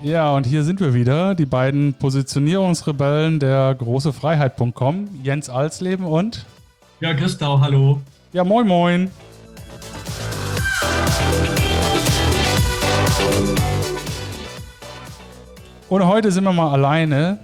Ja, und hier sind wir wieder, die beiden Positionierungsrebellen der großefreiheit.com, Jens Alsleben und... Ja, Christau, hallo. Ja, moin moin. Und heute sind wir mal alleine.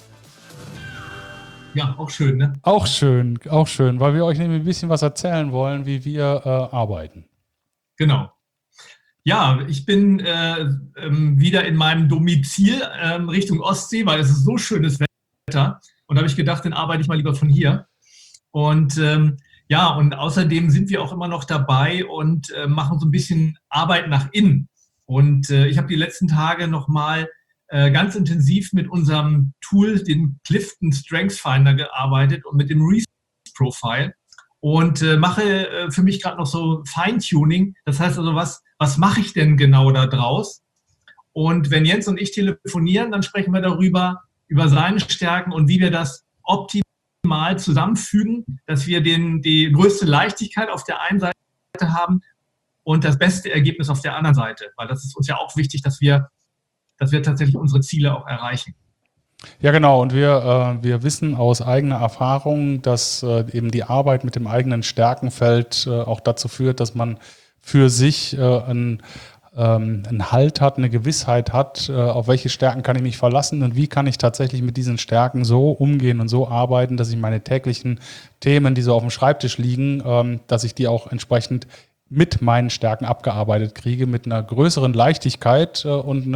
Ja, auch schön, ne? Auch schön, weil wir euch nämlich ein bisschen was erzählen wollen, wie wir arbeiten. Genau. Ja, ich bin wieder in meinem Domizil Richtung Ostsee, weil es ist so schönes Wetter. Und da habe ich gedacht, dann arbeite ich mal lieber von hier. Und ja, und außerdem sind wir auch immer noch dabei und machen so ein bisschen Arbeit nach innen. Und ich habe die letzten Tage nochmal ganz intensiv mit unserem Tool, den Clifton Strengths Finder, gearbeitet und mit dem Reese Profile und mache für mich gerade noch so Feintuning. Das heißt also, was mache ich denn genau da draus? Und wenn Jens und ich telefonieren, dann sprechen wir darüber, über seine Stärken und wie wir das optimal zusammenfügen, dass wir die größte Leichtigkeit auf der einen Seite haben und das beste Ergebnis auf der anderen Seite. Weil das ist uns ja auch wichtig, dass wir tatsächlich unsere Ziele auch erreichen. Ja, genau. Und wir wissen aus eigener Erfahrung, dass eben die Arbeit mit dem eigenen Stärkenfeld auch dazu führt, dass man für sich einen Halt hat, eine Gewissheit hat, auf welche Stärken kann ich mich verlassen und wie kann ich tatsächlich mit diesen Stärken so umgehen und so arbeiten, dass ich meine täglichen Themen, die so auf dem Schreibtisch liegen, dass ich die auch entsprechend mit meinen Stärken abgearbeitet kriege, mit einer größeren Leichtigkeit und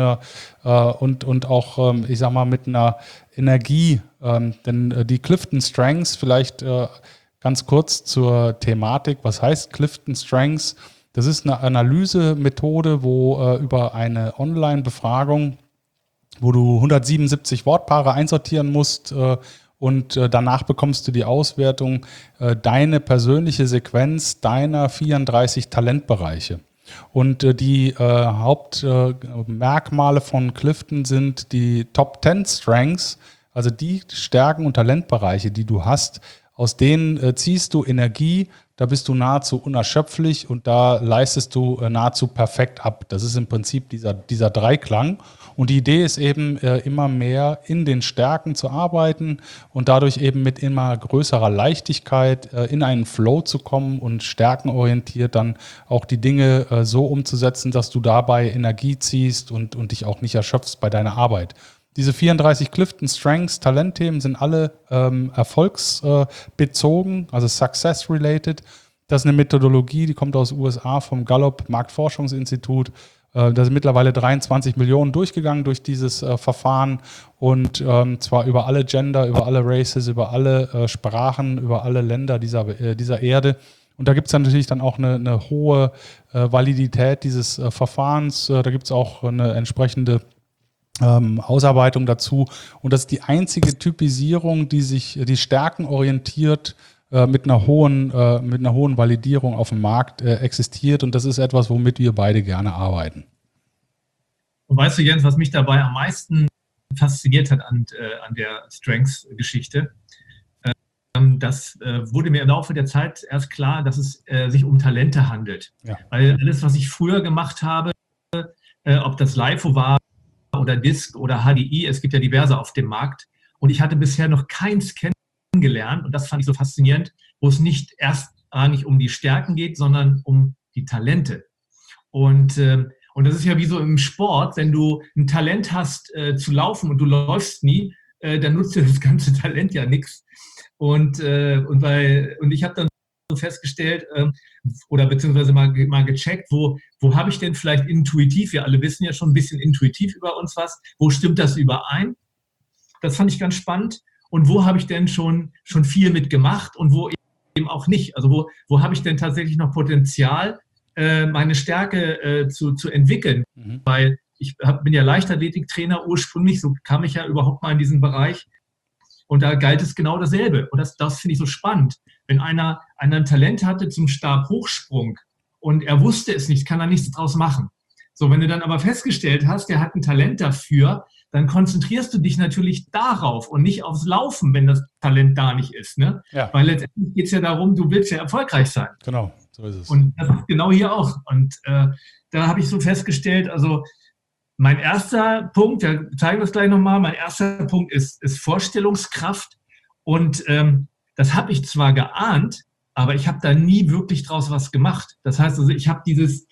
auch, ich sag mal, mit einer Energie. Denn die Clifton Strengths, vielleicht ganz kurz zur Thematik, was heißt Clifton Strengths? Das ist eine Analysemethode, wo über eine Online-Befragung, wo du 177 Wortpaare einsortieren musst, und danach bekommst du die Auswertung, deine persönliche Sequenz deiner 34 Talentbereiche. Und die Hauptmerkmale von Clifton sind die Top 10 Strengths, also die Stärken und Talentbereiche, die du hast. Aus denen ziehst du Energie, da bist du nahezu unerschöpflich und da leistest du nahezu perfekt ab. Das ist im Prinzip dieser Dreiklang. Und die Idee ist eben, immer mehr in den Stärken zu arbeiten und dadurch eben mit immer größerer Leichtigkeit in einen Flow zu kommen und stärkenorientiert dann auch die Dinge so umzusetzen, dass du dabei Energie ziehst und dich auch nicht erschöpfst bei deiner Arbeit. Diese 34 Clifton Strengths Talentthemen sind alle erfolgsbezogen, also success-related. Das ist eine Methodologie, die kommt aus den USA vom Gallup Marktforschungsinstitut. Da sind mittlerweile 23 Millionen durchgegangen durch dieses Verfahren und zwar über alle Gender, über alle Races, über alle Sprachen, über alle Länder dieser Erde. Und da gibt es dann natürlich dann auch eine hohe Validität dieses Verfahrens. Da gibt es auch eine entsprechende Ausarbeitung dazu. Und das ist die einzige Typisierung, die stärkenorientiert mit einer hohen Validierung auf dem Markt existiert. Und das ist etwas, womit wir beide gerne arbeiten. Und weißt du, Jens, was mich dabei am meisten fasziniert hat an der Strengths-Geschichte? Das wurde mir im Laufe der Zeit erst klar, dass es sich um Talente handelt. Ja. Weil alles, was ich früher gemacht habe, ob das LIFO war oder DISC oder HDI, es gibt ja diverse auf dem Markt. Und ich hatte bisher noch keins kennengelernt, und das fand ich so faszinierend, wo es nicht erstrangig um die Stärken geht, sondern um die Talente. Und das ist ja wie so im Sport, wenn du ein Talent hast zu laufen und du läufst nie, dann nutzt dir das ganze Talent ja nichts. Und ich habe dann so festgestellt oder beziehungsweise mal gecheckt, wo habe ich denn vielleicht intuitiv, wir alle wissen ja schon ein bisschen intuitiv über uns was, wo stimmt das überein? Das fand ich ganz spannend. Und wo habe ich denn schon viel mitgemacht und wo eben auch nicht? Also wo habe ich denn tatsächlich noch Potenzial, meine Stärke zu entwickeln? Mhm. Weil ich bin ja Leichtathletiktrainer ursprünglich, so kam ich ja überhaupt mal in diesen Bereich. Und da galt es genau dasselbe. Und das finde ich so spannend. Wenn einer ein Talent hatte zum Stabhochsprung und er wusste es nicht, kann er nichts draus machen. So, wenn du dann aber festgestellt hast, der hat ein Talent dafür, dann konzentrierst du dich natürlich darauf und nicht aufs Laufen, wenn das Talent da nicht ist. Ne? Ja. Weil letztendlich geht es ja darum, du willst ja erfolgreich sein. Genau, so ist es. Und das ist genau hier auch. Und da habe ich so festgestellt, also Mein erster Punkt, wir zeigen das gleich nochmal, mein erster Punkt ist Vorstellungskraft. Und das habe ich zwar geahnt, aber ich habe da nie wirklich draus was gemacht. Das heißt also, ich habe dieses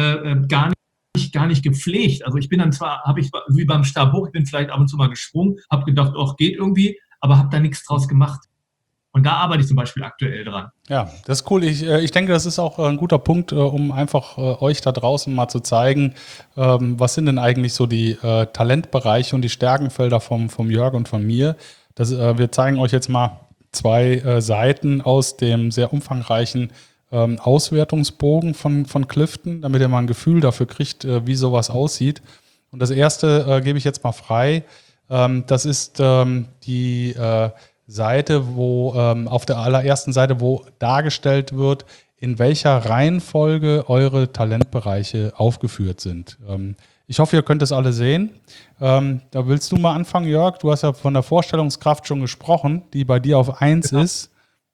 gar nicht gepflegt. Also ich bin dann zwar, habe ich wie beim Stab hoch, ich bin vielleicht ab und zu mal gesprungen, habe gedacht, oh, geht irgendwie, aber habe da nichts draus gemacht. Und da arbeite ich zum Beispiel aktuell dran. Ja, das ist cool. Ich denke, das ist auch ein guter Punkt, um einfach euch da draußen mal zu zeigen, was sind denn eigentlich so die Talentbereiche und die Stärkenfelder vom Jörg und von mir. Wir zeigen euch jetzt mal zwei Seiten aus dem sehr umfangreichen Auswertungsbogen von Clifton, damit ihr mal ein Gefühl dafür kriegt, wie sowas aussieht. Und das erste gebe ich jetzt mal frei. Das ist die Seite, wo auf der allerersten Seite, wo dargestellt wird, in welcher Reihenfolge eure Talentbereiche aufgeführt sind. Ich hoffe, ihr könnt das alle sehen. Da willst du mal anfangen, Jörg? Du hast ja von der Vorstellungskraft schon gesprochen, die bei dir auf 1 ist.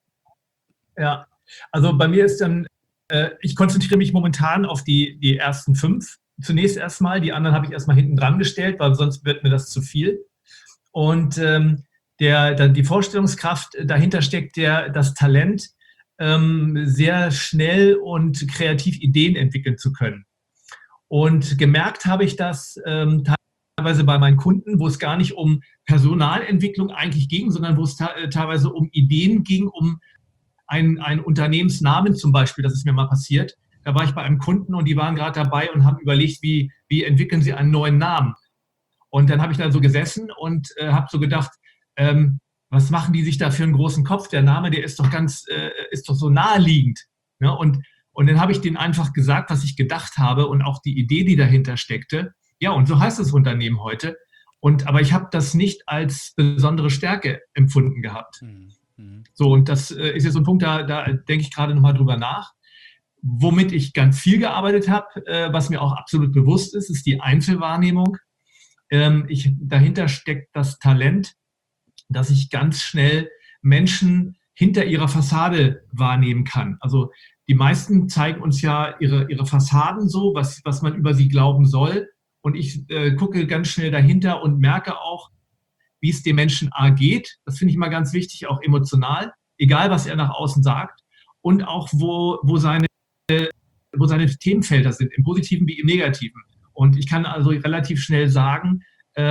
Ja, also bei mir ist dann, ich konzentriere mich momentan auf die ersten 5. Zunächst erstmal, die anderen habe ich erstmal hinten dran gestellt, weil sonst wird mir das zu viel. Und dann die Vorstellungskraft, dahinter steckt das Talent, sehr schnell und kreativ Ideen entwickeln zu können. Und gemerkt habe ich das teilweise bei meinen Kunden, wo es gar nicht um Personalentwicklung eigentlich ging, sondern wo es teilweise um Ideen ging, um einen Unternehmensnamen zum Beispiel, das ist mir mal passiert. Da war ich bei einem Kunden und die waren gerade dabei und haben überlegt, wie entwickeln sie einen neuen Namen. Und dann habe ich da so gesessen und habe so gedacht, was machen die sich da für einen großen Kopf? Der Name, der ist doch so naheliegend. Ne? Und dann habe ich denen einfach gesagt, was ich gedacht habe und auch die Idee, die dahinter steckte. Ja, und so heißt das Unternehmen heute. Aber ich habe das nicht als besondere Stärke empfunden gehabt. So, und das ist jetzt so ein Punkt, da denke ich gerade nochmal drüber nach. Womit ich ganz viel gearbeitet habe, was mir auch absolut bewusst ist die Einzelwahrnehmung. Dahinter steckt das Talent, dass ich ganz schnell Menschen hinter ihrer Fassade wahrnehmen kann. Also die meisten zeigen uns ja ihre Fassaden so, was man über sie glauben soll. Und ich gucke ganz schnell dahinter und merke auch, wie es dem Menschen A geht. Das finde ich mal ganz wichtig, auch emotional, egal was er nach außen sagt. Und auch, wo seine Themenfelder sind, im Positiven wie im Negativen. Und ich kann also relativ schnell sagen,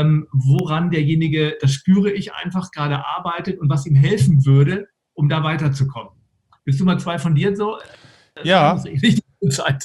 woran derjenige, das spüre ich einfach, gerade arbeitet und was ihm helfen würde, um da weiterzukommen. Willst du mal 2 von dir so? Ja. Zeit.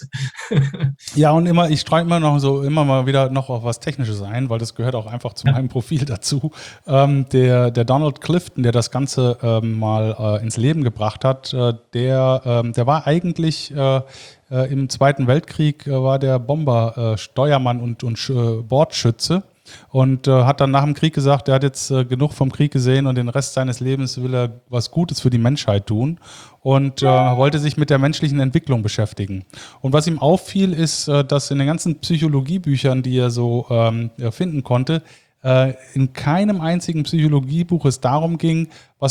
Ja, und ich streue immer mal wieder noch auf was Technisches ein, weil das gehört auch einfach zu meinem Profil dazu. Der Donald Clifton, der das Ganze mal ins Leben gebracht hat, der war eigentlich im Zweiten Weltkrieg war der Bomber, Steuermann und Bordschütze. Und hat dann nach dem Krieg gesagt, er hat jetzt genug vom Krieg gesehen und den Rest seines Lebens will er was Gutes für die Menschheit tun und wollte sich mit der menschlichen Entwicklung beschäftigen. Und was ihm auffiel, ist, dass in den ganzen Psychologiebüchern, die er so finden konnte, in keinem einzigen Psychologiebuch es darum ging,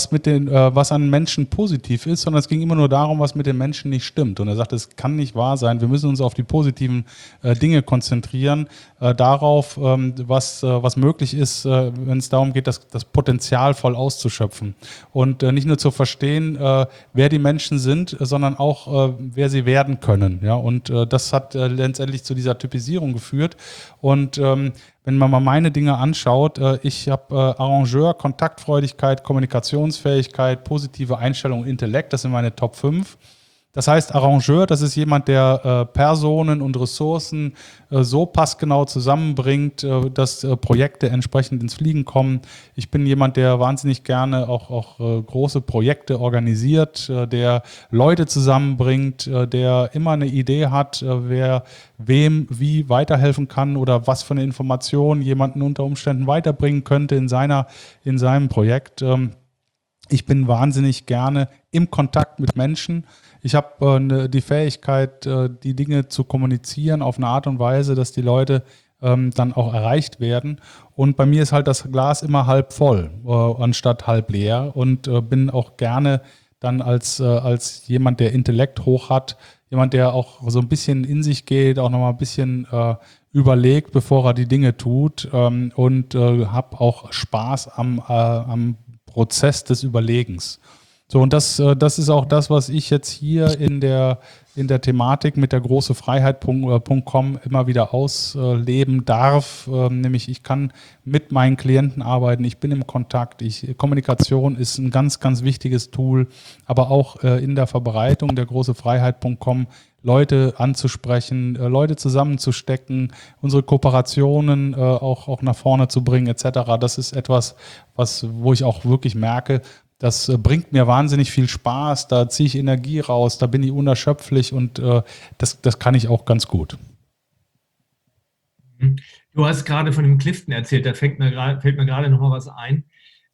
was an Menschen positiv ist, sondern es ging immer nur darum, was mit den Menschen nicht stimmt. Und er sagt, es kann nicht wahr sein, wir müssen uns auf die positiven Dinge konzentrieren, darauf, was möglich ist, wenn es darum geht, das Potenzial voll auszuschöpfen. Und nicht nur zu verstehen, wer die Menschen sind, sondern auch, wer sie werden können. Ja? Und das hat letztendlich zu dieser Typisierung geführt. Und wenn man mal meine Dinge anschaut, ich habe Arrangeur, Kontaktfreudigkeit, Kommunikationsfähigkeit, positive Einstellung, Intellekt, das sind meine Top 5. Das heißt, Arrangeur, das ist jemand, der Personen und Ressourcen so passgenau zusammenbringt, dass Projekte entsprechend ins Fliegen kommen. Ich bin jemand, der wahnsinnig gerne auch große Projekte organisiert, der Leute zusammenbringt, der immer eine Idee hat, wer wem wie weiterhelfen kann oder was für eine Information jemanden unter Umständen weiterbringen könnte in seinem Projekt. Ich bin wahnsinnig gerne im Kontakt mit Menschen. Ich habe die Fähigkeit, die Dinge zu kommunizieren auf eine Art und Weise, dass die Leute dann auch erreicht werden. Und bei mir ist halt das Glas immer halb voll, anstatt halb leer. Und bin auch gerne dann als jemand, der Intellekt hoch hat, jemand, der auch so ein bisschen in sich geht, auch nochmal ein bisschen überlegt, bevor er die Dinge tut, und habe auch Spaß am Prozess des Überlegens. So, und das ist auch das, was ich jetzt hier in der Thematik mit der großefreiheit.com immer wieder ausleben darf. Nämlich ich kann mit meinen Klienten arbeiten, ich bin im Kontakt, Kommunikation ist ein ganz, ganz wichtiges Tool, aber auch in der Verbreitung der großefreiheit.com Leute anzusprechen, Leute zusammenzustecken, unsere Kooperationen auch nach vorne zu bringen etc. Das ist etwas, wo ich auch wirklich merke, das bringt mir wahnsinnig viel Spaß, da ziehe ich Energie raus, da bin ich unerschöpflich und das kann ich auch ganz gut. Du hast gerade von dem Clifton erzählt, da fällt mir gerade noch mal was ein,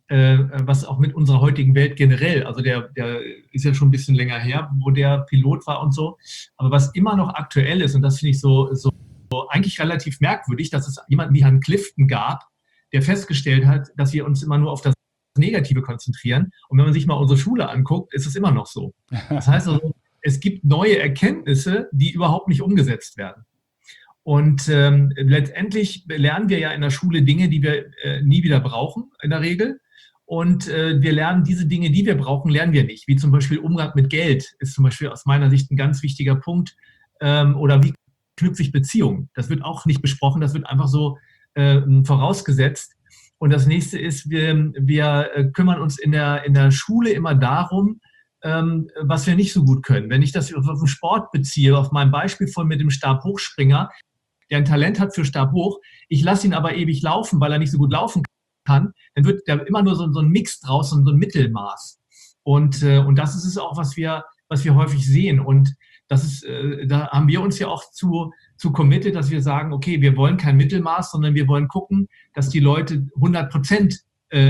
was auch mit unserer heutigen Welt generell, also der ist ja schon ein bisschen länger her, wo der Pilot war und so, aber was immer noch aktuell ist, und das finde ich so eigentlich relativ merkwürdig, dass es jemanden wie Herrn Clifton gab, der festgestellt hat, dass wir uns immer nur auf das Negative konzentrieren. Und wenn man sich mal unsere Schule anguckt, ist es immer noch so. Das heißt also, es gibt neue Erkenntnisse, die überhaupt nicht umgesetzt werden. Und letztendlich lernen wir ja in der Schule Dinge, die wir nie wieder brauchen, in der Regel. Und wir lernen diese Dinge, die wir brauchen, lernen wir nicht. Wie zum Beispiel Umgang mit Geld ist zum Beispiel aus meiner Sicht ein ganz wichtiger Punkt. Oder wie knüpfe ich Beziehungen? Das wird auch nicht besprochen, das wird einfach so vorausgesetzt. Und das nächste ist, wir kümmern uns in der Schule immer darum, was wir nicht so gut können. Wenn ich das auf den Sport beziehe, auf mein Beispiel von mit dem Stabhochspringer, der ein Talent hat für Stabhoch, ich lasse ihn aber ewig laufen, weil er nicht so gut laufen kann, dann wird da immer nur so ein Mix draus, so ein Mittelmaß. Und das ist es auch, was wir häufig sehen. Und das ist, da haben wir uns ja auch zu committed, dass wir sagen, okay, wir wollen kein Mittelmaß, sondern wir wollen gucken, dass die Leute 100%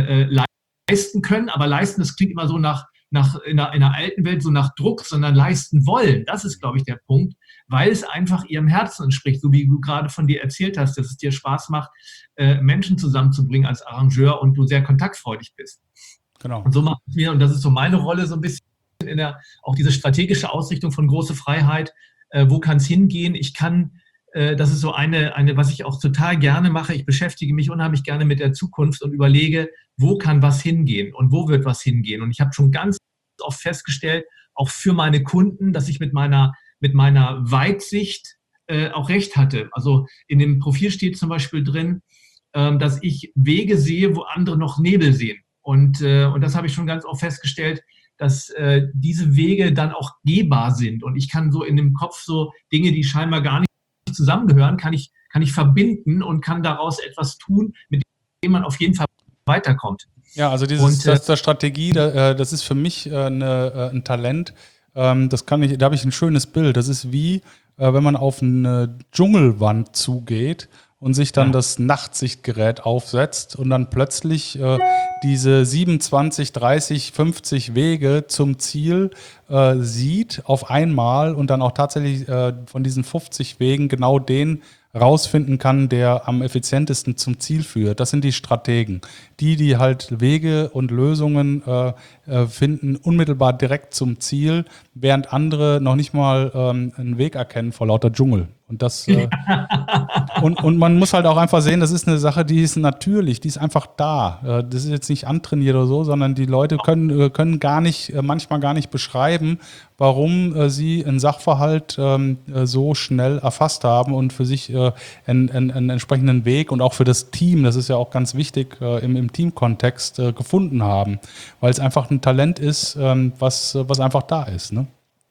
leisten können. Aber leisten, das klingt immer so in der alten Welt so nach Druck, sondern leisten wollen. Das ist, glaube ich, der Punkt, weil es einfach ihrem Herzen entspricht, so wie du gerade von dir erzählt hast, dass es dir Spaß macht, Menschen zusammenzubringen als Arrangeur und du sehr kontaktfreudig bist. Genau. Und so machen wir, und das ist so meine Rolle so ein bisschen auch diese strategische Ausrichtung von große Freiheit. Wo kann es hingehen? Ich kann, das ist so eine, was ich auch total gerne mache. Ich beschäftige mich unheimlich gerne mit der Zukunft und überlege, wo kann was hingehen und wo wird was hingehen? Und ich habe schon ganz oft festgestellt, auch für meine Kunden, dass ich mit meiner Weitsicht auch recht hatte. Also in dem Profil steht zum Beispiel drin, dass ich Wege sehe, wo andere noch Nebel sehen. Und das habe ich schon ganz oft festgestellt, dass diese Wege dann auch gehbar sind. Und ich kann so in dem Kopf so Dinge, die scheinbar gar nicht zusammengehören, kann ich verbinden und kann daraus etwas tun, mit dem man auf jeden Fall weiterkommt. Ja, also das Strategie, das ist für mich ein Talent. Da habe ich ein schönes Bild. Das ist wie, wenn man auf eine Dschungelwand zugeht und sich dann das Nachtsichtgerät aufsetzt und dann plötzlich diese 27, 30, 50 Wege zum Ziel sieht auf einmal und dann auch tatsächlich von diesen 50 Wegen genau den rausfinden kann, der am effizientesten zum Ziel führt. Das sind die Strategen. Die halt Wege und Lösungen finden, unmittelbar direkt zum Ziel, während andere noch nicht mal einen Weg erkennen vor lauter Dschungel. Und das und man muss halt auch einfach sehen, das ist eine Sache, die ist natürlich, die ist einfach da. Das ist jetzt nicht antrainiert oder so, sondern die Leute können manchmal gar nicht beschreiben, warum sie einen Sachverhalt so schnell erfasst haben und für sich einen entsprechenden Weg und auch für das Team, das ist ja auch ganz wichtig, im Teamkontext gefunden haben, weil es einfach ein Talent ist, was einfach da ist. Ne?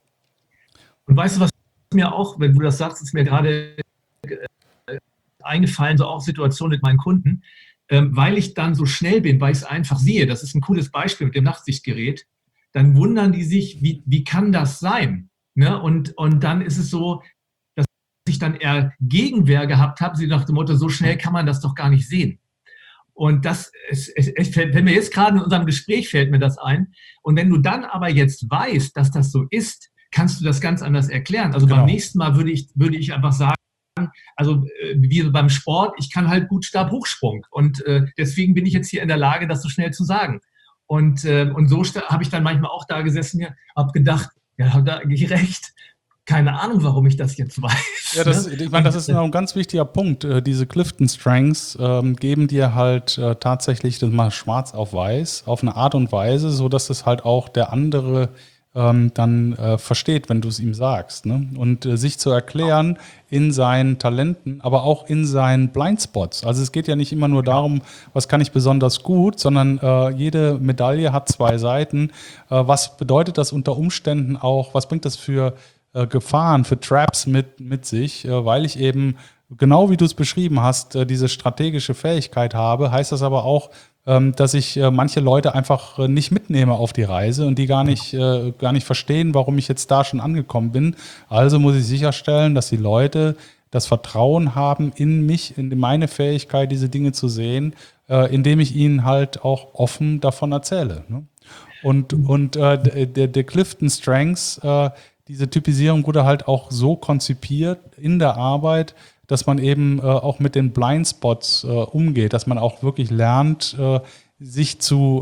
Und weißt du, was mir auch, wenn du das sagst, ist mir gerade eingefallen, so auch Situationen mit meinen Kunden, weil ich dann so schnell bin, weil ich es einfach sehe, das ist ein cooles Beispiel mit dem Nachtsichtgerät, dann wundern die sich, wie kann das sein? Ne? Und dann ist es so, dass ich dann eher Gegenwehr gehabt habe, sie nach dem Motto, so schnell kann man das doch gar nicht sehen. Und das fällt mir jetzt gerade in unserem Gespräch, fällt mir das ein. Und wenn du dann aber jetzt weißt, dass das so ist, kannst du das ganz anders erklären. Also beim nächsten Mal würde ich einfach sagen, also wie beim Sport, ich kann halt gut Stabhochsprung und deswegen bin ich jetzt hier in der Lage, das so schnell zu sagen. Und so habe ich dann manchmal auch da gesessen, habe gedacht, ja, da gehe ich recht. keine Ahnung, warum ich das jetzt weiß. Ja, ich meine, das ist noch ein ganz wichtiger Punkt. Diese Clifton Strengths geben dir halt tatsächlich das mal schwarz auf weiß auf eine Art und Weise, so dass es halt auch der andere dann versteht, wenn du es ihm sagst. Ne? Und sich zu erklären in seinen Talenten, aber auch in seinen Blindspots. Also es geht ja nicht immer nur darum, was kann ich besonders gut, sondern jede Medaille hat zwei Seiten. Was bedeutet das unter Umständen auch, was bringt das für Gefahren, für Traps mit sich, weil ich eben, genau wie du es beschrieben hast, diese strategische Fähigkeit habe, heißt das aber auch, dass ich manche Leute einfach nicht mitnehme auf die Reise und die gar nicht verstehen, warum ich jetzt da schon angekommen bin. Also muss ich sicherstellen, dass die Leute das Vertrauen haben in mich, in meine Fähigkeit, diese Dinge zu sehen, indem ich ihnen halt auch offen davon erzähle. Ne? Und der Clifton Strengths, diese Typisierung wurde halt auch so konzipiert in der Arbeit, dass man eben auch mit den Blindspots umgeht, dass man auch wirklich lernt, sich zu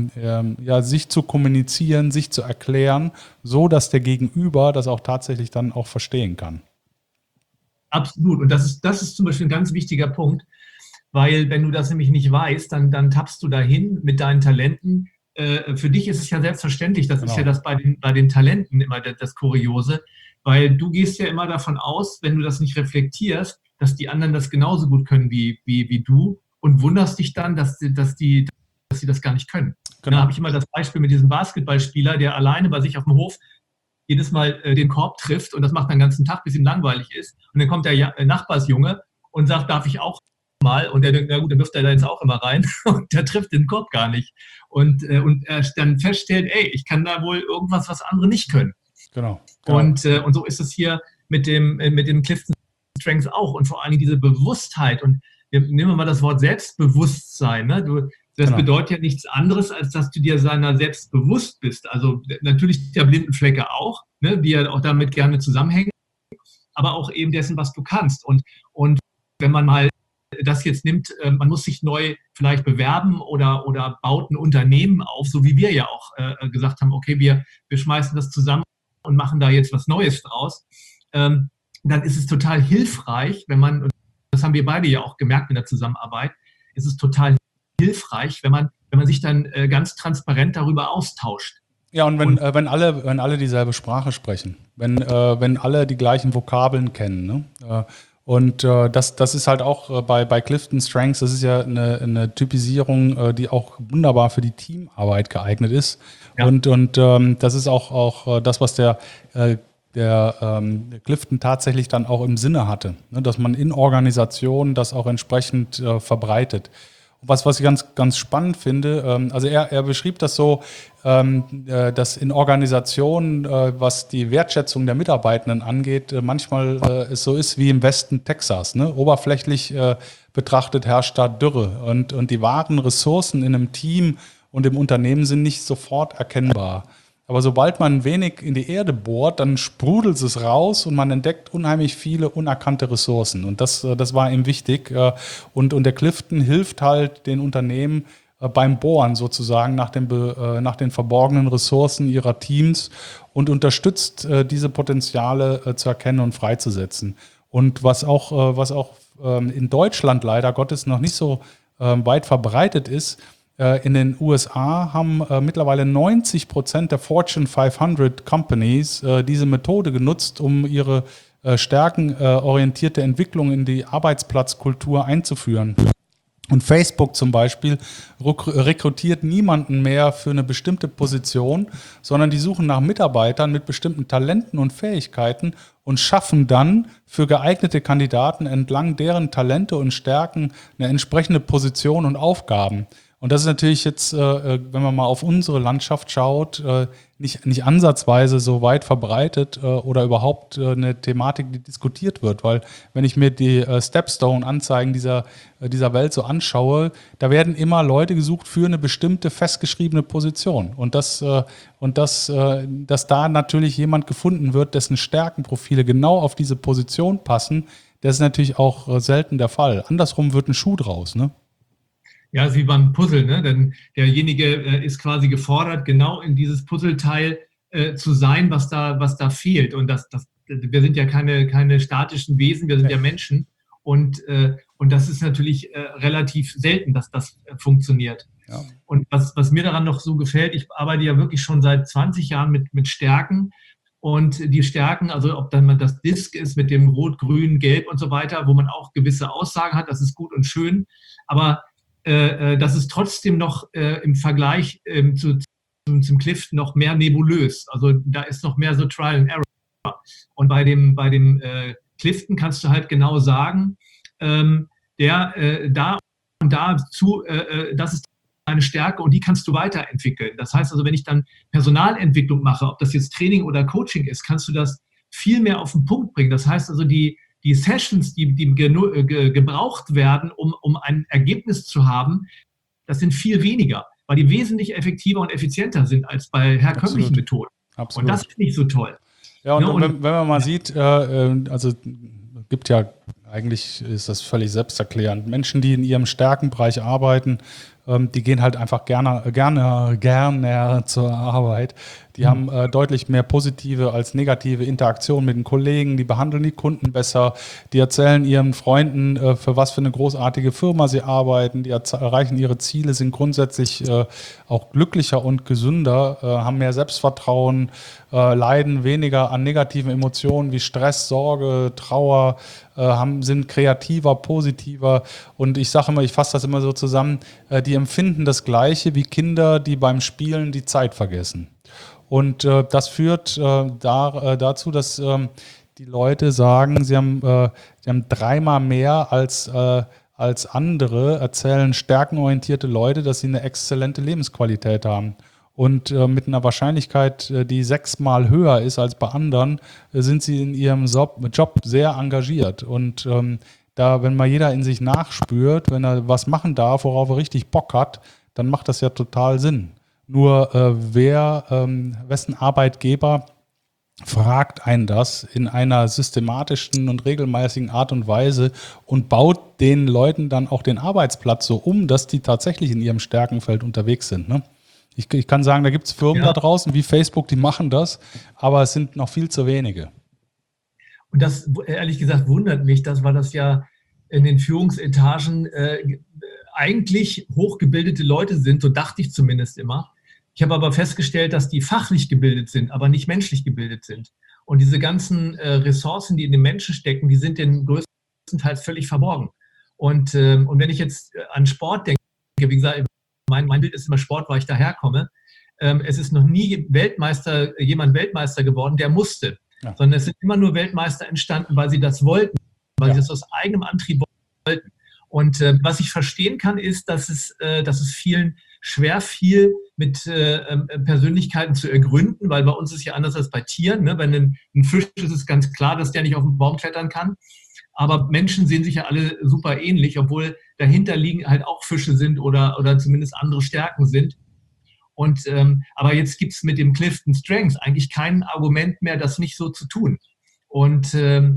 kommunizieren, sich zu erklären, so dass der Gegenüber das auch tatsächlich dann auch verstehen kann. Absolut. Und das ist zum Beispiel ein ganz wichtiger Punkt, weil wenn du das nämlich nicht weißt, dann tappst du dahin mit deinen Talenten. Für dich ist es ja selbstverständlich, das ist ja das bei den Talenten immer das Kuriose, weil du gehst ja immer davon aus, wenn du das nicht reflektierst, dass die anderen das genauso gut können wie du und wunderst dich dann, dass sie das gar nicht können. Genau. Da habe ich immer das Beispiel mit diesem Basketballspieler, der alleine bei sich auf dem Hof jedes Mal den Korb trifft und das macht den ganzen Tag, bis ihm langweilig ist. Und dann kommt der Nachbarsjunge und sagt, darf ich auch mal? Und der denkt, na gut, dann wirft er da jetzt auch immer rein und der trifft den Korb gar nicht. Und er dann feststellt, ey, ich kann da wohl irgendwas, was andere nicht können. Genau. Und so ist es hier mit dem Clifton Strengths auch. Und vor allem diese Bewusstheit. Und nehmen wir mal das Wort Selbstbewusstsein. Ne? Das bedeutet ja nichts anderes, als dass du dir seiner selbst bewusst bist. Also natürlich der blinden Flecke auch, ne, die ja auch damit gerne zusammenhängen, aber auch eben dessen, was du kannst. Und wenn man mal das jetzt nimmt, man muss sich neu vielleicht bewerben oder baut ein Unternehmen auf, so wie wir ja auch gesagt haben, okay, wir schmeißen das zusammen und machen da jetzt was Neues draus, dann ist es total hilfreich, wenn man, und das haben wir beide ja auch gemerkt in der Zusammenarbeit, ist es total hilfreich, wenn man sich dann ganz transparent darüber austauscht. Ja, und wenn alle dieselbe Sprache sprechen, wenn alle die gleichen Vokabeln kennen, ne? Und das ist halt auch bei Clifton Strengths, das ist ja eine Typisierung, die auch wunderbar für die Teamarbeit geeignet ist. Ja. Und das ist auch das, was der Clifton tatsächlich dann auch im Sinne hatte, ne? Dass man in Organisationen das auch entsprechend verbreitet. Was ich ganz, ganz spannend finde, also er beschrieb das so, dass in Organisationen, was die Wertschätzung der Mitarbeitenden angeht, manchmal es so ist wie im Westen Texas. Ne? Oberflächlich betrachtet herrscht da Dürre und die wahren Ressourcen in einem Team und im Unternehmen sind nicht sofort erkennbar. Aber sobald man ein wenig in die Erde bohrt, dann sprudelt es raus und man entdeckt unheimlich viele unerkannte Ressourcen. Und das war ihm wichtig. Und der Clifton hilft halt den Unternehmen beim Bohren sozusagen nach den verborgenen Ressourcen ihrer Teams und unterstützt diese Potenziale zu erkennen und freizusetzen. Und was auch in Deutschland leider Gottes noch nicht so weit verbreitet ist, in den USA haben mittlerweile 90% der Fortune 500 Companies diese Methode genutzt, um ihre stärkenorientierte Entwicklung in die Arbeitsplatzkultur einzuführen. Und Facebook zum Beispiel rekrutiert niemanden mehr für eine bestimmte Position, sondern die suchen nach Mitarbeitern mit bestimmten Talenten und Fähigkeiten und schaffen dann für geeignete Kandidaten entlang deren Talente und Stärken eine entsprechende Position und Aufgaben. Und das ist natürlich jetzt, wenn man mal auf unsere Landschaft schaut, nicht ansatzweise so weit verbreitet oder überhaupt eine Thematik, die diskutiert wird. Weil wenn ich mir die Stepstone-Anzeigen dieser Welt so anschaue, da werden immer Leute gesucht für eine bestimmte festgeschriebene Position. Und dass da natürlich jemand gefunden wird, dessen Stärkenprofile genau auf diese Position passen, das ist natürlich auch selten der Fall. Andersrum wird ein Schuh draus, ne? Ja, ist wie beim Puzzle, ne? Denn derjenige ist quasi gefordert, genau in dieses Puzzleteil zu sein, was da fehlt. Und wir sind ja keine statischen Wesen, wir sind ja Menschen. Und das ist natürlich relativ selten, dass das funktioniert. Ja. Und was mir daran noch so gefällt, ich arbeite ja wirklich schon seit 20 Jahren mit Stärken. Und die Stärken, also ob dann das Disk ist mit dem Rot, Grün, Gelb und so weiter, wo man auch gewisse Aussagen hat, das ist gut und schön. Aber das ist trotzdem noch im Vergleich zum Clifton noch mehr nebulös. Also da ist noch mehr so Trial and Error. Und bei dem Clifton kannst du halt genau sagen, da und dazu, das ist eine Stärke und die kannst du weiterentwickeln. Das heißt also, wenn ich dann Personalentwicklung mache, ob das jetzt Training oder Coaching ist, kannst du das viel mehr auf den Punkt bringen. Das heißt also, die Sessions, die gebraucht werden, um ein Ergebnis zu haben, das sind viel weniger, weil die wesentlich effektiver und effizienter sind als bei herkömmlichen Methoden. Absolut. Und das finde ich so toll. Ja, und wenn man mal sieht, also gibt ja, eigentlich ist das völlig selbsterklärend. Menschen, die in ihrem Stärkenbereich arbeiten, die gehen halt einfach gerne zur Arbeit. Die haben deutlich mehr positive als negative Interaktion mit den Kollegen, die behandeln die Kunden besser, die erzählen ihren Freunden, für was für eine großartige Firma sie arbeiten, die erreichen ihre Ziele, sind grundsätzlich auch glücklicher und gesünder, haben mehr Selbstvertrauen, leiden weniger an negativen Emotionen wie Stress, Sorge, Trauer, sind kreativer, positiver und ich sage immer, ich fasse das immer so zusammen, die empfinden das Gleiche wie Kinder, die beim Spielen die Zeit vergessen. Und das führt dazu, dass die Leute sagen, sie haben 3-mal mehr als andere, erzählen stärkenorientierte Leute, dass sie eine exzellente Lebensqualität haben. Und mit einer Wahrscheinlichkeit, die 6-mal höher ist als bei anderen, sind sie in ihrem Job sehr engagiert. Und wenn mal jeder in sich nachspürt, wenn er was machen darf, worauf er richtig Bock hat, dann macht das ja total Sinn. Nur wessen Arbeitgeber fragt einen das in einer systematischen und regelmäßigen Art und Weise und baut den Leuten dann auch den Arbeitsplatz so um, dass die tatsächlich in ihrem Stärkenfeld unterwegs sind. Ne? Ich kann sagen, da gibt es Firmen da draußen wie Facebook, die machen das, aber es sind noch viel zu wenige. Und das, ehrlich gesagt, wundert mich, weil das ja in den Führungsetagen eigentlich hochgebildete Leute sind, so dachte ich zumindest immer. Ich habe aber festgestellt, dass die fachlich gebildet sind, aber nicht menschlich gebildet sind. Und diese ganzen Ressourcen, die in den Menschen stecken, die sind den größtenteils völlig verborgen. Und wenn ich jetzt an Sport denke, wie gesagt, mein Bild ist immer Sport, weil ich daherkomme. Es ist noch nie jemand Weltmeister geworden, der musste. Ja. Sondern es sind immer nur Weltmeister entstanden, weil sie das wollten, weil sie das aus eigenem Antrieb wollten. Und was ich verstehen kann, ist, dass es vielen schwer fiel, mit Persönlichkeiten zu ergründen, weil bei uns ist ja anders als bei Tieren. Ne? Wenn ein Fisch ist, ist es ganz klar, dass der nicht auf den Baum klettern kann. Aber Menschen sehen sich ja alle super ähnlich, obwohl dahinter liegen halt auch Fische sind oder zumindest andere Stärken sind. Und aber jetzt gibt es mit dem Clifton Strengths eigentlich kein Argument mehr, das nicht so zu tun. Und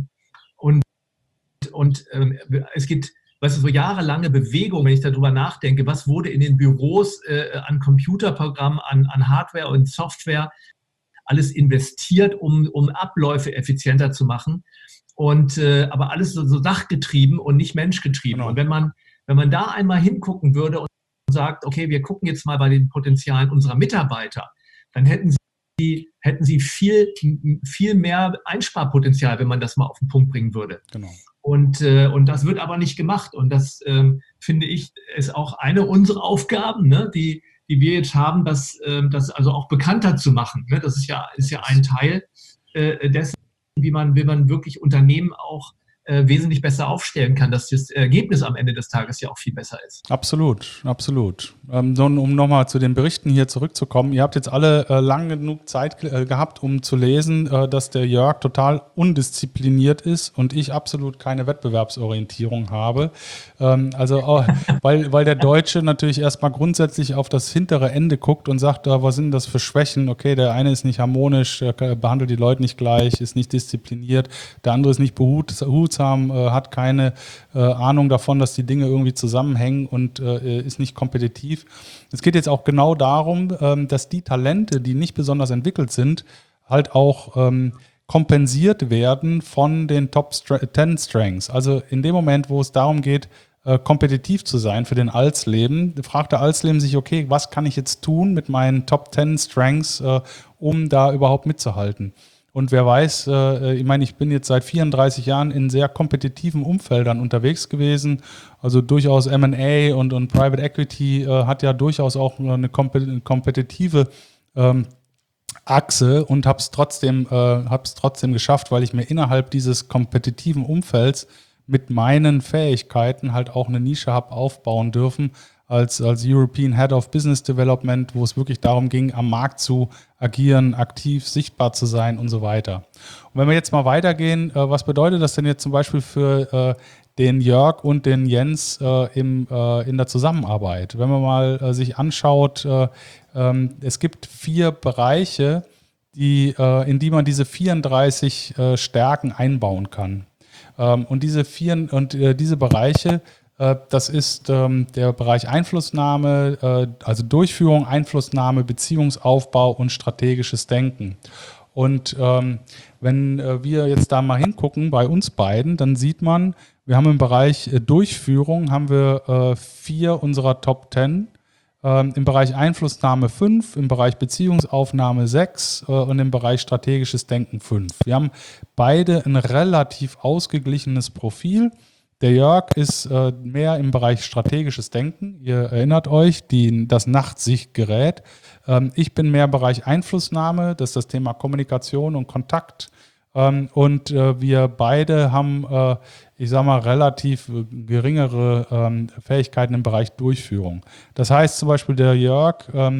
es gibt, weißt du, so jahrelange Bewegung, wenn ich darüber nachdenke, was wurde in den Büros an Computerprogrammen, an Hardware und Software alles investiert, um Abläufe effizienter zu machen. Und aber alles so sachgetrieben und nicht menschgetrieben. Genau. Und wenn man da einmal hingucken würde und sagt, okay, wir gucken jetzt mal bei den Potenzialen unserer Mitarbeiter, dann hätten sie viel mehr Einsparpotenzial, wenn man das mal auf den Punkt bringen würde. Genau. Und das wird aber nicht gemacht. Und das, finde ich, ist auch eine unserer Aufgaben, ne, die wir jetzt haben, das also auch bekannter zu machen. Ne? Das ist ja ein Teil dessen, wie man wirklich Unternehmen auch wesentlich besser aufstellen kann, dass das Ergebnis am Ende des Tages ja auch viel besser ist. Absolut, absolut. Um nochmal zu den Berichten hier zurückzukommen, ihr habt jetzt alle lang genug Zeit gehabt, um zu lesen, dass der Jörg total undiszipliniert ist und ich absolut keine Wettbewerbsorientierung habe. Weil der Deutsche natürlich erstmal grundsätzlich auf das hintere Ende guckt und sagt, was sind das für Schwächen? Okay, der eine ist nicht harmonisch, behandelt die Leute nicht gleich, ist nicht diszipliniert, der andere ist nicht behutsam, unbehutsam, hat keine Ahnung davon, dass die Dinge irgendwie zusammenhängen und ist nicht kompetitiv. Es geht jetzt auch genau darum, dass die Talente, die nicht besonders entwickelt sind, halt auch kompensiert werden von den Top 10 Strengths. Also in dem Moment, wo es darum geht, kompetitiv zu sein für den Alsleben, fragt der Alsleben sich, okay, was kann ich jetzt tun mit meinen Top 10 Strengths, um da überhaupt mitzuhalten? Und wer weiß, ich meine, ich bin jetzt seit 34 Jahren in sehr kompetitiven Umfeldern unterwegs gewesen, also durchaus M&A und Private Equity hat ja durchaus auch eine kompetitive Achse und habe es trotzdem geschafft, weil ich mir innerhalb dieses kompetitiven Umfelds mit meinen Fähigkeiten halt auch eine Nische habe aufbauen dürfen als European Head of Business Development, wo es wirklich darum ging, am Markt zu agieren, aktiv sichtbar zu sein und so weiter. Und wenn wir jetzt mal weitergehen, was bedeutet das denn jetzt zum Beispiel für den Jörg und den Jens in der Zusammenarbeit? Wenn man mal sich anschaut, es gibt 4 Bereiche, in die man diese 34 Stärken einbauen kann. Und diese Bereiche, das ist der Bereich Einflussnahme, also Durchführung, Einflussnahme, Beziehungsaufbau und strategisches Denken. Und wenn wir jetzt da mal hingucken bei uns beiden, dann sieht man, wir haben im Bereich Durchführung haben wir 4 unserer Top 10, im Bereich Einflussnahme 5, im Bereich Beziehungsaufnahme 6 und im Bereich strategisches Denken 5. Wir haben beide ein relativ ausgeglichenes Profil. Der Jörg ist mehr im Bereich strategisches Denken. Ihr erinnert euch, das Nachtsichtgerät. Ich bin mehr im Bereich Einflussnahme, das ist das Thema Kommunikation und Kontakt. Und wir beide haben, ich sage mal, relativ geringere Fähigkeiten im Bereich Durchführung. Das heißt zum Beispiel, der Jörg,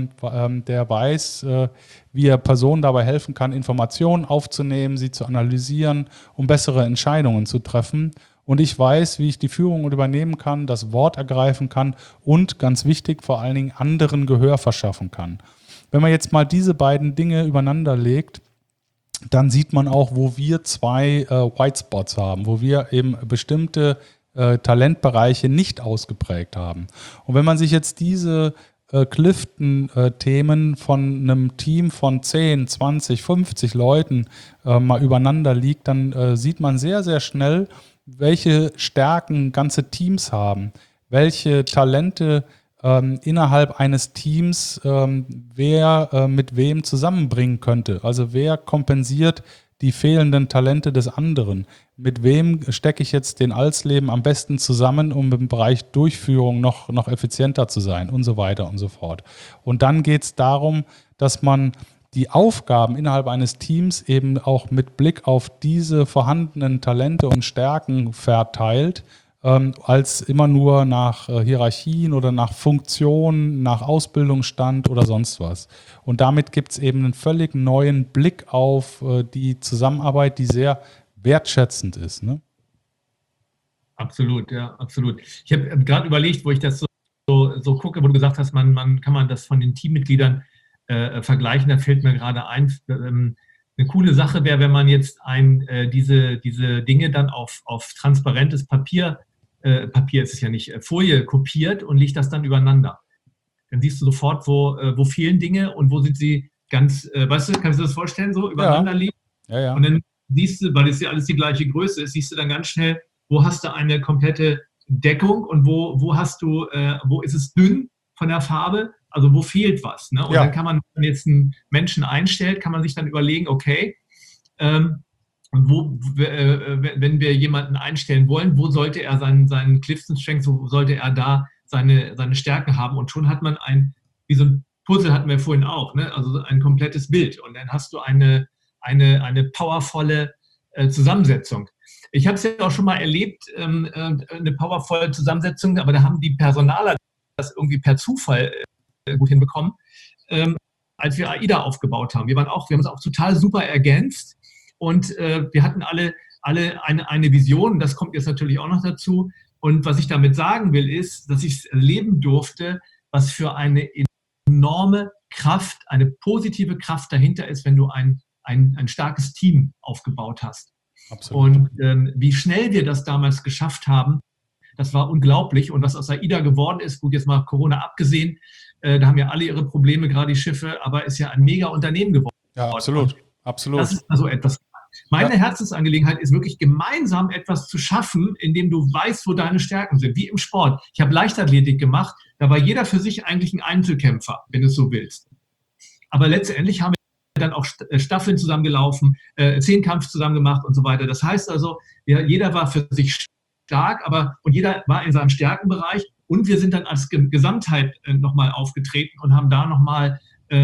der weiß, wie er Personen dabei helfen kann, Informationen aufzunehmen, sie zu analysieren, um bessere Entscheidungen zu treffen. Und ich weiß, wie ich die Führung übernehmen kann, das Wort ergreifen kann und, ganz wichtig, vor allen Dingen anderen Gehör verschaffen kann. Wenn man jetzt mal diese beiden Dinge übereinander legt, dann sieht man auch, wo wir 2 White Spots haben, wo wir eben bestimmte Talentbereiche nicht ausgeprägt haben. Und wenn man sich jetzt diese Clifton-Themen von einem Team von 10, 20, 50 Leuten mal übereinander liegt, dann sieht man sehr, sehr schnell, welche Stärken ganze Teams haben, welche Talente innerhalb eines Teams wer mit wem zusammenbringen könnte. Also wer kompensiert die fehlenden Talente des anderen? Mit wem stecke ich jetzt den Alsleben am besten zusammen, um im Bereich Durchführung noch effizienter zu sein und so weiter und so fort. Und dann geht es darum, dass man die Aufgaben innerhalb eines Teams eben auch mit Blick auf diese vorhandenen Talente und Stärken verteilt, als immer nur nach Hierarchien oder nach Funktionen, nach Ausbildungsstand oder sonst was. Und damit gibt es eben einen völlig neuen Blick auf die Zusammenarbeit, die sehr wertschätzend ist. Ne? Absolut, ja, absolut. Ich habe gerade überlegt, wo ich das so gucke, wo du gesagt hast, kann man das von den Teammitgliedern vergleichen. Da fällt mir gerade ein, eine coole Sache wäre, wenn man jetzt diese Dinge dann auf transparentes Papier ist es ja nicht, Folie kopiert und legt das dann übereinander. Dann siehst du sofort, wo fehlen Dinge und wo sind sie ganz, weißt du, kannst du dir das vorstellen, so übereinander liegen? Ja. Und dann siehst du, weil es ja alles die gleiche Größe ist, siehst du dann ganz schnell, wo hast du eine komplette Deckung und wo ist es dünn von der Farbe, also wo fehlt was. Ne? Und dann kann man, wenn man jetzt einen Menschen einstellt, kann man sich dann überlegen, okay, wenn wir jemanden einstellen wollen, wo sollte er seinen Clifton Strengths, wo sollte er da seine Stärken haben? Und schon hat man wie so ein Puzzle hatten wir vorhin auch, ne? Also ein komplettes Bild. Und dann hast du eine powervolle Zusammensetzung. Ich habe es ja auch schon mal erlebt, eine powervolle Zusammensetzung, aber da haben die Personaler das irgendwie per Zufall gut hinbekommen, als wir AIDA aufgebaut haben. Wir haben es auch total super ergänzt. Und wir hatten alle eine Vision, das kommt jetzt natürlich auch noch dazu. Und was ich damit sagen will, ist, dass ich es erleben durfte, was für eine enorme Kraft, eine positive Kraft dahinter ist, wenn du ein starkes Team aufgebaut hast. Absolut. Und wie schnell wir das damals geschafft haben, das war unglaublich. Und was aus AIDA geworden ist, gut, jetzt mal Corona abgesehen, da haben ja alle ihre Probleme, gerade die Schiffe, aber ist ja ein mega Unternehmen geworden. Ja, absolut. Absolut. Das ist also etwas. Meine Herzensangelegenheit ist wirklich gemeinsam etwas zu schaffen, indem du weißt, wo deine Stärken sind, wie im Sport. Ich habe Leichtathletik gemacht, da war jeder für sich eigentlich ein Einzelkämpfer, wenn du es so willst. Aber letztendlich haben wir dann auch Staffeln zusammengelaufen, Zehnkampf zusammen gemacht und so weiter. Das heißt also, jeder war für sich stark, und jeder war in seinem Stärkenbereich und wir sind dann als Gesamtheit nochmal aufgetreten und haben da nochmal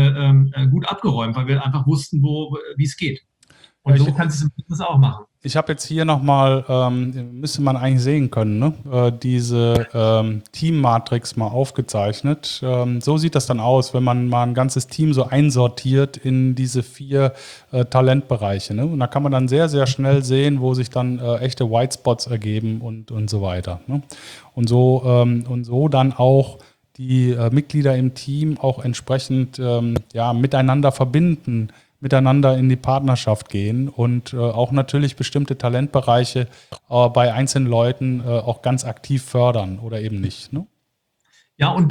gut abgeräumt, weil wir einfach wussten, wie es geht. Und so kannst du es im Business auch machen. Ich habe jetzt hier nochmal, müsste man eigentlich sehen können, ne? Diese Team-Matrix mal aufgezeichnet. So sieht das dann aus, wenn man mal ein ganzes Team so einsortiert in diese 4 Talentbereiche. Ne? Und da kann man dann sehr, sehr schnell sehen, wo sich dann echte White Spots ergeben und so weiter. Ne? Und so dann auch die Mitglieder im Team auch entsprechend miteinander verbinden, miteinander in die Partnerschaft gehen und auch natürlich bestimmte Talentbereiche bei einzelnen Leuten auch ganz aktiv fördern oder eben nicht. Ne? Ja, und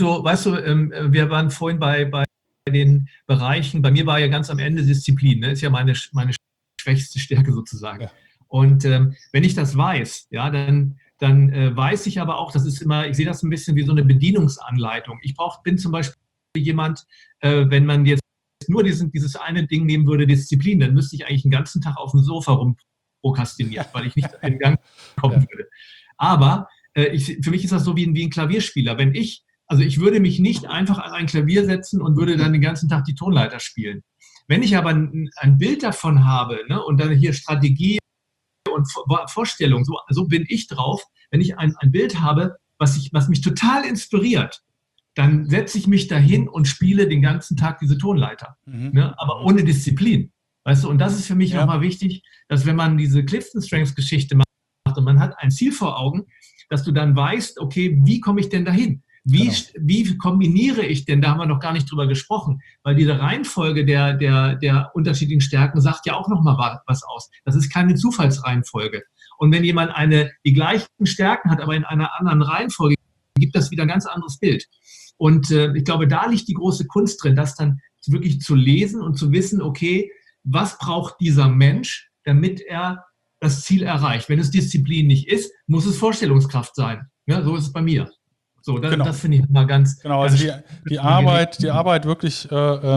wir waren vorhin bei den Bereichen, bei mir war ja ganz am Ende Disziplin, ne? Ist ja meine schwächste Stärke sozusagen. Ja. Und wenn ich das weiß, ja, dann weiß ich aber auch, das ist immer, ich sehe das ein bisschen wie so eine Bedienungsanleitung. Bin zum Beispiel jemand, wenn man jetzt nur dieses eine Ding nehmen würde, Disziplin, dann müsste ich eigentlich den ganzen Tag auf dem Sofa rumprokrastinieren, weil ich nicht in den Gang kommen würde. Aber für mich ist das so wie ein Klavierspieler. Ich würde mich nicht einfach an ein Klavier setzen und würde dann den ganzen Tag die Tonleiter spielen. Wenn ich aber ein Bild davon habe, ne, und dann hier Strategie und Vorstellung, so bin ich drauf, wenn ich ein Bild habe, was mich total inspiriert, dann setze ich mich dahin und spiele den ganzen Tag diese Tonleiter. Ne? Aber ohne Disziplin. Weißt du, und das ist für mich nochmal wichtig, dass wenn man diese Clifton Strengths Geschichte macht und man hat ein Ziel vor Augen, dass du dann weißt, okay, wie komme ich denn dahin? Wie kombiniere ich denn, da haben wir noch gar nicht drüber gesprochen, weil diese Reihenfolge der unterschiedlichen Stärken sagt ja auch nochmal was aus. Das ist keine Zufallsreihenfolge. Und wenn jemand die gleichen Stärken hat, aber in einer anderen Reihenfolge, gibt das wieder ein ganz anderes Bild. Und ich glaube, da liegt die große Kunst drin, das dann wirklich zu lesen und zu wissen, okay, was braucht dieser Mensch, damit er das Ziel erreicht. Wenn es Disziplin nicht ist, muss es Vorstellungskraft sein. Ja, so ist es bei mir. So, das finde ich mal ganz. Genau, also die Arbeit wirklich,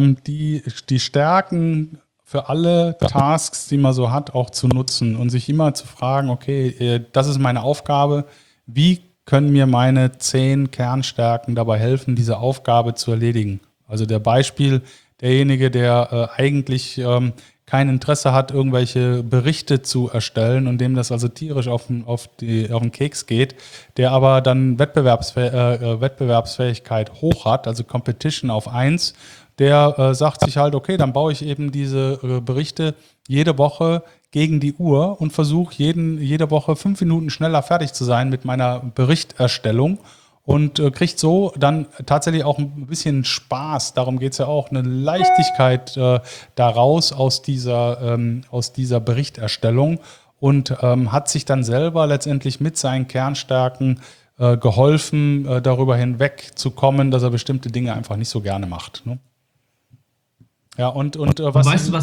die Stärken für alle Tasks, die man so hat, auch zu nutzen und sich immer zu fragen, okay, das ist meine Aufgabe, wie können mir meine 10 Kernstärken dabei helfen, diese Aufgabe zu erledigen. Also derjenige, der eigentlich kein Interesse hat, irgendwelche Berichte zu erstellen und dem das also tierisch auf den Keks geht, der aber dann Wettbewerbsfähigkeit hoch hat, also Competition auf 1, der sagt sich halt, okay, dann baue ich eben diese Berichte jede Woche gegen die Uhr und versuche jede Woche 5 Minuten schneller fertig zu sein mit meiner Berichterstellung und kriegt so dann tatsächlich auch ein bisschen Spaß, darum geht es ja auch, eine Leichtigkeit daraus aus dieser Berichterstellung und hat sich dann selber letztendlich mit seinen Kernstärken geholfen, darüber hinwegzukommen, dass er bestimmte Dinge einfach nicht so gerne macht. Ne? Ja, und weißt du, was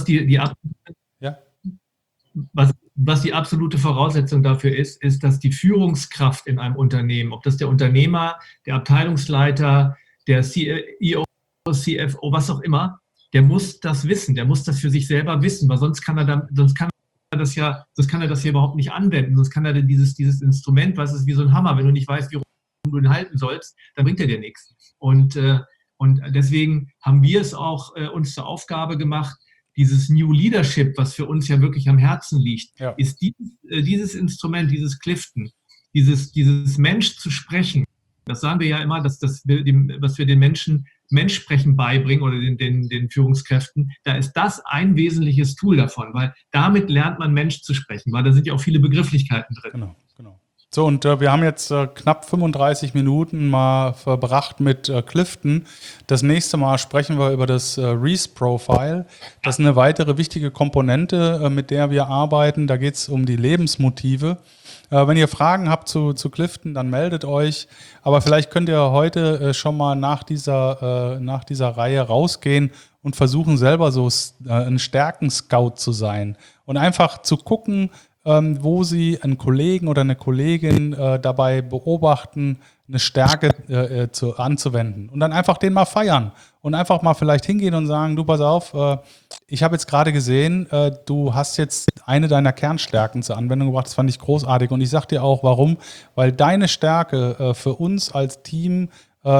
was die absolute Voraussetzung dafür ist, dass die Führungskraft in einem Unternehmen, ob das der Unternehmer, der Abteilungsleiter, der CEO, CFO, was auch immer, der muss das wissen, der muss das für sich selber wissen, weil sonst kann er das ja überhaupt nicht anwenden, sonst kann er dieses Instrument, was ist wie so ein Hammer, wenn du nicht weißt, wie du ihn halten sollst, dann bringt er dir nichts. Und deswegen haben wir es auch uns zur Aufgabe gemacht, dieses New Leadership, was für uns ja wirklich am Herzen liegt, ist dieses Instrument, dieses Clifton, dieses Mensch zu sprechen. Das sagen wir ja immer, was wir den Menschen Menschsprechen beibringen oder den Führungskräften. Da ist das ein wesentliches Tool davon, weil damit lernt man Mensch zu sprechen, weil da sind ja auch viele Begrifflichkeiten drin. Genau. So, und wir haben jetzt knapp 35 Minuten mal verbracht mit Clifton. Das nächste Mal sprechen wir über das Reese Profile. Das ist eine weitere wichtige Komponente, mit der wir arbeiten. Da geht es um die Lebensmotive. Wenn ihr Fragen habt zu Clifton, dann meldet euch. Aber vielleicht könnt ihr heute schon mal nach dieser Reihe rausgehen und versuchen selber so ein Stärken-Scout zu sein. Und einfach zu gucken, wo Sie einen Kollegen oder eine Kollegin dabei beobachten, eine Stärke anzuwenden. Und dann einfach den mal feiern und einfach mal vielleicht hingehen und sagen, du pass auf, ich habe jetzt gerade gesehen, du hast jetzt eine deiner Kernstärken zur Anwendung gebracht, das fand ich großartig. Und ich sage dir auch, warum, weil deine Stärke für uns als Team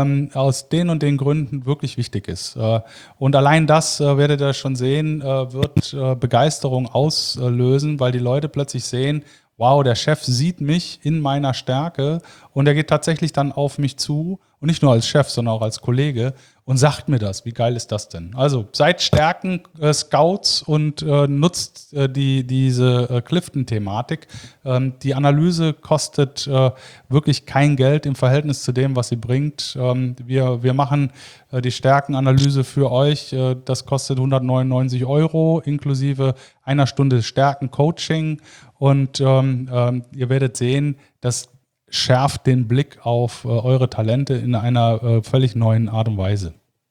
aus den und den Gründen wirklich wichtig ist. Und allein das, werdet ihr schon sehen, wird Begeisterung auslösen, weil die Leute plötzlich sehen, wow, der Chef sieht mich in meiner Stärke und er geht tatsächlich dann auf mich zu und nicht nur als Chef, sondern auch als Kollege und sagt mir das. Wie geil ist das denn? Also seid Stärken-Scouts und nutzt diese Clifton-Thematik. Die Analyse kostet wirklich kein Geld im Verhältnis zu dem, was sie bringt. Wir machen die Stärkenanalyse für euch. Das kostet 199 € inklusive einer Stunde Stärken-Coaching. Und ihr werdet sehen, das schärft den Blick auf eure Talente in einer völlig neuen Art und Weise.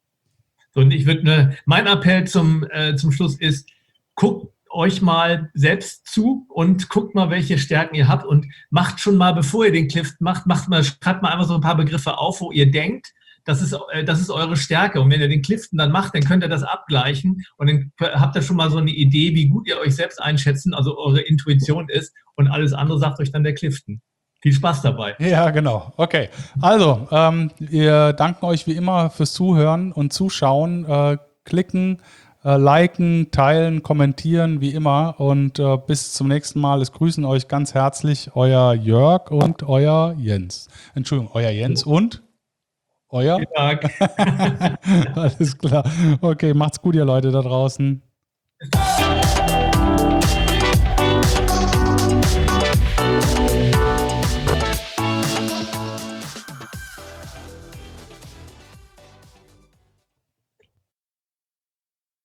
So, und mein Appell zum Schluss ist, guckt euch mal selbst zu und guckt mal, welche Stärken ihr habt und macht schon mal, bevor ihr den Clifton macht, schreibt mal einfach so ein paar Begriffe auf, wo ihr denkt, das ist eure Stärke. Und wenn ihr den Clifton dann macht, dann könnt ihr das abgleichen und dann habt ihr schon mal so eine Idee, wie gut ihr euch selbst einschätzen, also eure Intuition ist, und alles andere sagt euch dann der Clifton. Viel Spaß dabei. Ja, genau. Okay. Also, wir danken euch wie immer fürs Zuhören und Zuschauen. Klicken, liken, teilen, kommentieren, wie immer. Und bis zum nächsten Mal. Es grüßen euch ganz herzlich euer Jörg und euer Jens. Entschuldigung, euer Jens und euer? Jörg. Alles klar. Okay, macht's gut, ihr Leute da draußen.